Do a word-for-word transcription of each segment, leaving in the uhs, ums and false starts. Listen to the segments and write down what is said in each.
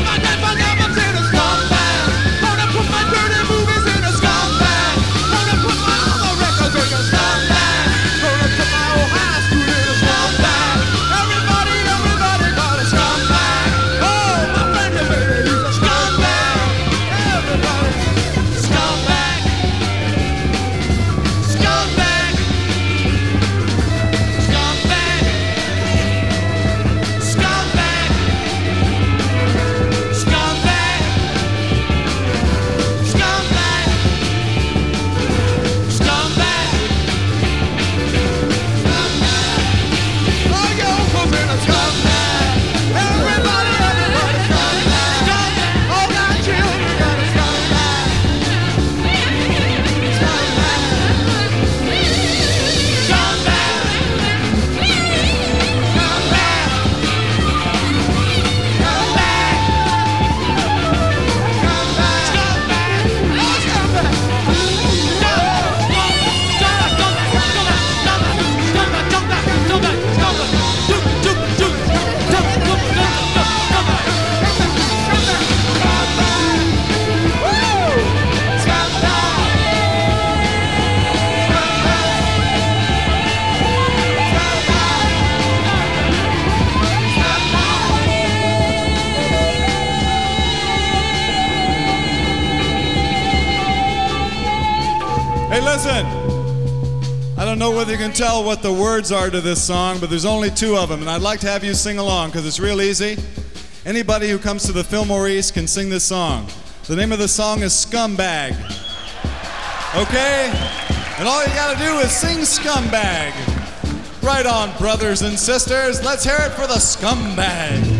Hey, listen. I don't know whether you can tell what the words are to this song, but there's only two of them, and I'd like to have you sing along because it's real easy. Anybody who comes to the Fillmore East can sing this song. The name of the song is Scumbag. Okay? And all you gotta do is sing Scumbag. Right on, brothers and sisters. Let's hear it for the Scumbag.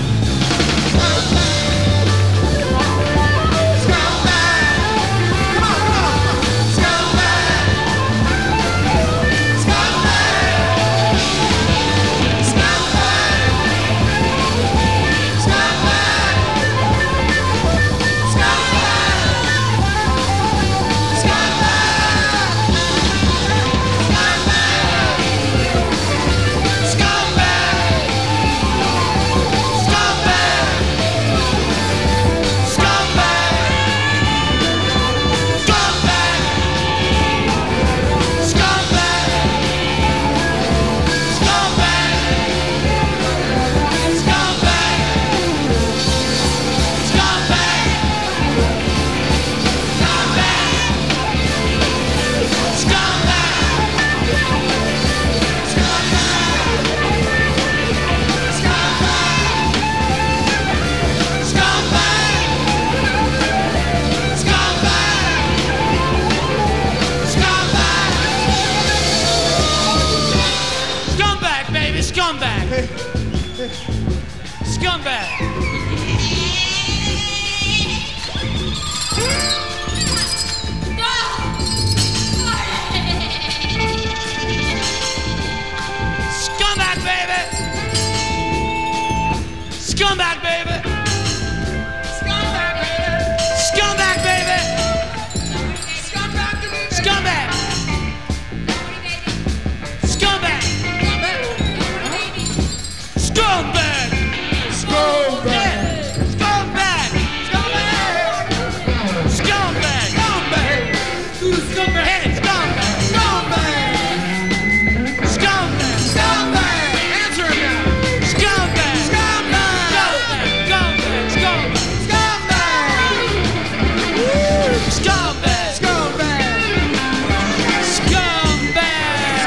Scumbag! Scumbag! Scumbag, baby! Scumbag, baby! Scumbag, baby! Scumbag, baby! Scumbag! Scumbag! Scumbag! Scumbag! Scumbag! Scumbag! Scumbag! Scumbag! Scumbag! Who's scumbag? Hey, scumbag! Scumbag! Scumbag! Scumbag! Answer him now! Scumbag! Scumbag! Scumbag! Scumbag! Scumbag! Woo! Scumbag! Scumbag! Scumbag!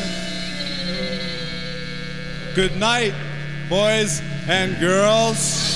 Good night, boys and girls.